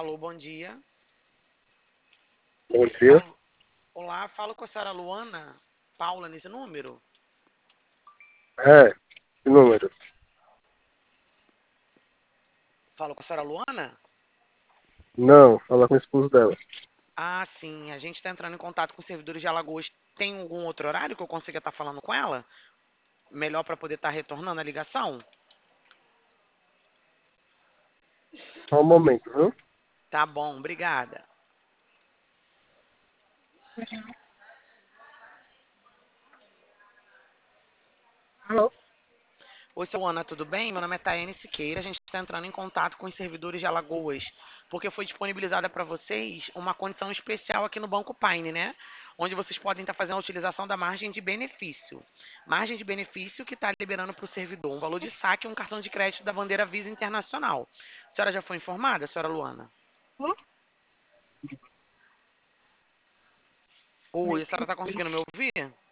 Alô, bom dia. Bom dia. Falo, olá, falo com a senhora Luana Paula nesse número. É, que número? Falo com a senhora Luana? Não, fala com o esposo dela. Ah, sim, a gente está entrando em contato com os servidores de Alagoas. Tem algum outro horário que eu consiga estar falando com ela? Melhor para poder estar retornando a ligação? Só um momento, viu? Tá bom, obrigada. Alô? Oi, seu Ana, tudo bem? Meu nome é Taiane Siqueira. A gente está entrando em contato com os servidores de Alagoas, porque foi disponibilizada para vocês uma condição especial aqui no Banco Paine, né? Onde vocês podem estar fazendo a utilização da margem de benefício. Margem de benefício que está liberando para o servidor um valor de saque e um cartão de crédito da bandeira Visa Internacional. A senhora já foi informada, senhora Luana? Oi, a senhora está conseguindo me ouvir?